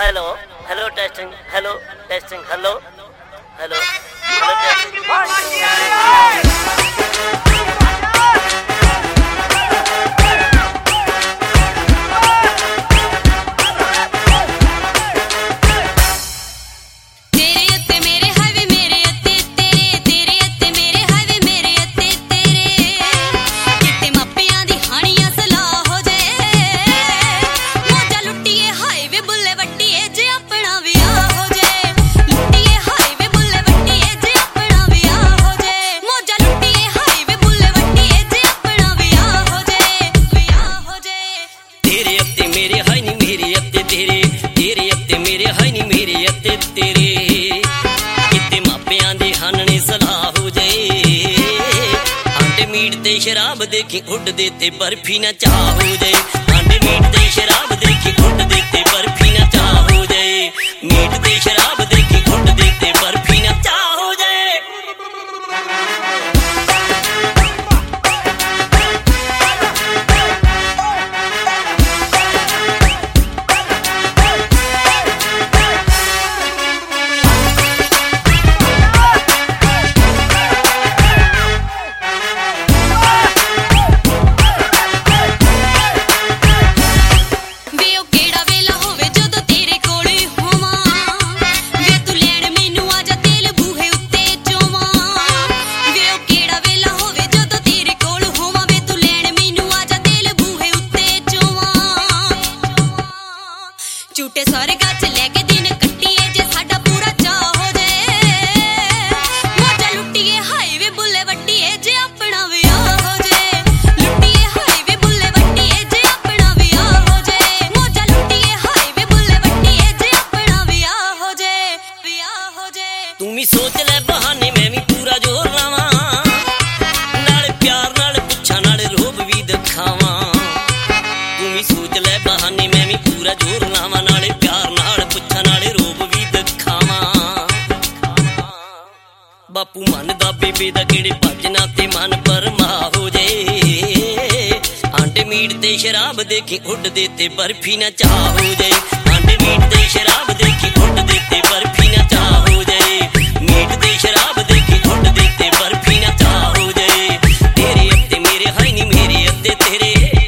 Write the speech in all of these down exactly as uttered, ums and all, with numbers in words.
hello hello testing hello testing hello hello hello testing शराब देखी उड़ देते बर्फी न चाह हो जाए आंडे मीट दे शराब देखी उड़ देते बर्फी न चाह हो जाए मीट दे शराब देखी उड़ देते बर्फी न चाह हो जाए झूठे स्वर्गा च लेके दिन कट्टिए जे साडा पूरा चाह हो जाए मौजा लुट्टिए हाईवे बुले वट्टिए जे अपना विआह हो जाए लुट्टिए हाईवे बुले वट्टिए जे अपना विआह हो जाए मौजा लुट्टिए हाईवे बुले वट्टिए जे अपना विआह हो जाए विआह हो जाए तू भी सोच ले बहाने मैं भी पूरा जोर लावां नाल प्यार नाल पुछां नाल रोब भी दिखावां तू भी सोच ले बहाने मैं भी पूरा जोर लावां बापू मन दा बेबे दा केड़े भजना ते मन परमा हो जाए आंडे मीट ते शराब देखी उड़ देते बर्फी न चाह हो जाए आंडे मीट ते शराब देखी उड़ देते बर्फी न चाह हो जाए मीट ते शराब देखी उड़ देते बर्फी न चाह हो जाए तेरे अत्ते मेरे हाय नी मेरे अत्ते तेरे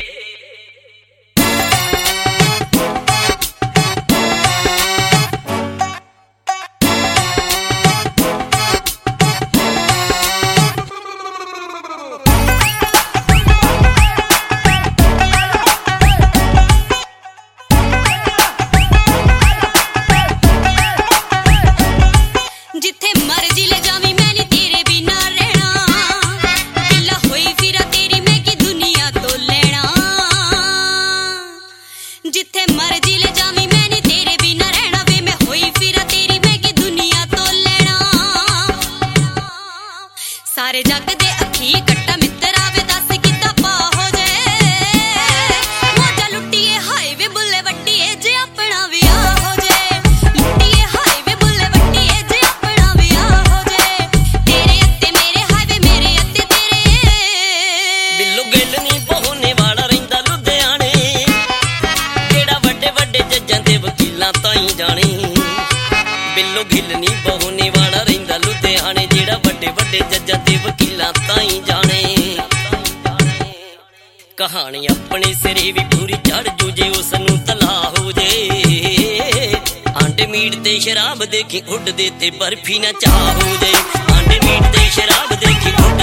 सारे जग दे अखी कट्टा मित्र आवे दस किदा पा हो जाए मौजा लुट्टिए हाईवे बुले वट्टिए जे अपना विआह हो जाए लुट्टिए हाईवे बुले वट्टिए जे अपना विआह हो जाए तेरे अत्ते मेरे हाईवे मेरे अत्ते तेरे बिल्लो गिल नी बहोने वाला रहिंदा लुधियाने जेड़ा वड्डे वड्डे जज्जां ते वकीलां ताईं जाने बिल्लो गिल नी बहोने वाला रहिंदा लुधियाने जेड़ा वड्डे वड्डे जज्जां ते वकीलां ताईं जाने कहानी अपने सिरे भी पूरी चढ़ जू जे उसनू तला हो जाए आंडे मीट ते शराब देखी उड़ देते बर्फी न चाह हो जाए आंडे मीट ते शराब देखी